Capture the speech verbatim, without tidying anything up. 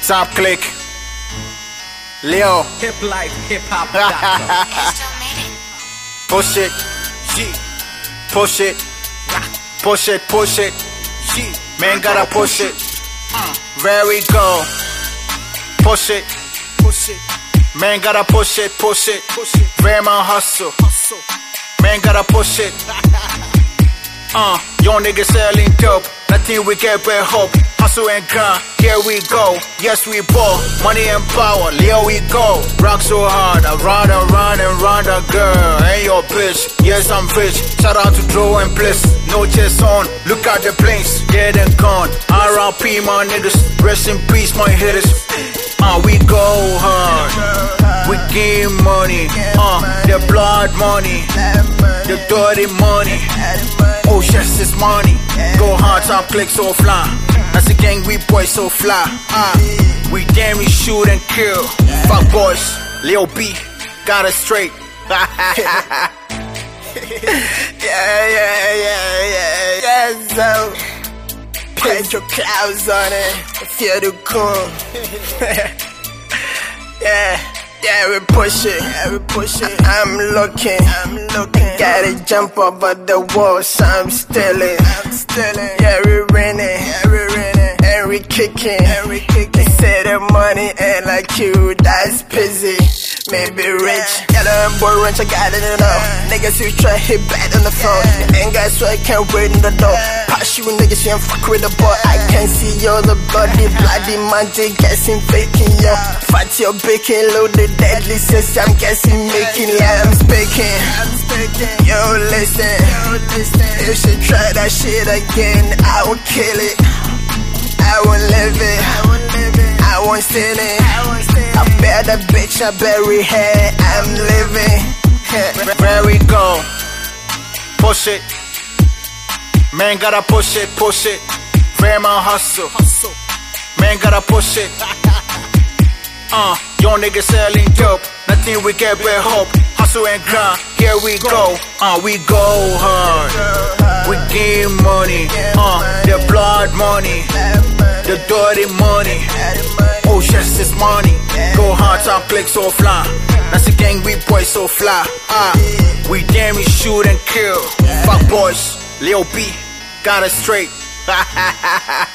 Top Click, Leo, Hip Life, Hip Hop. push it, push it, push it, push it, man gotta push it, there we go, push it, man gotta push it, push it, where my hustle, man gotta push it, uh, young niggas selling dope, nothing we get but hope. Hustle and grind, here we go. Yes, we ball, money and power, Leo we go. Rock so hard, I run and run and run the girl. Ain't your bitch, yes I'm rich. Shout out to Dro and Bliss, no chest on. Look at the planes, dead and gone. R I P my niggas, rest in peace my hitters. Uh, we go hard, we give money. Uh, the blood money, the dirty money. Oh yes, it's money. Go hard, Top Click so fly. That's a gang, we boys so fly. Uh, we damn, we shoot and kill. Fuck boys, Lil B, got it straight. yeah, yeah, yeah, yeah, yeah. So, paint your clouds on it. Feel the cool. yeah. Yeah, we push it, yeah, we push it. I'm looking, I'm looking. Gotta jump over the walls, I'm stealing, I'm stealing. Yeah, we winning, yeah, we winning. And we kicking, and we kicking. Say the money ain't like you, that's busy. Maybe rich, yellow and boy ranch, I got it enough. Niggas who try hit bad on the phone. Ain't got so I can't wait in the door. Pass you niggas, you ain't fuck with the boy. I can see all the bloody, bloody magic, guessing faking, yo. Fat your bacon, loaded deadly, says I'm guessing making. Yeah, I'm speaking, I'm speaking. Yo, listen, yo, listen. You should try that shit again, I will kill it. I won't live it, I won't live it. I won't steal it, I won't steal it. I bear the bitch, I bury her, I'm living. There we go, push it, man gotta push it, push it. Where my hustle, man gotta push it. Uh, young niggas selling dope, nothing we get but hope. Hustle and grind, here we go. Uh, we go hard, we give money. Uh, the blood money, the dirty money. Oh yes, it's money. Go hard, Top Click so fly. That's a gang, we boys so fly. Uh, we damn, we shoot and kill. Fuck boys, Lil B, got it straight.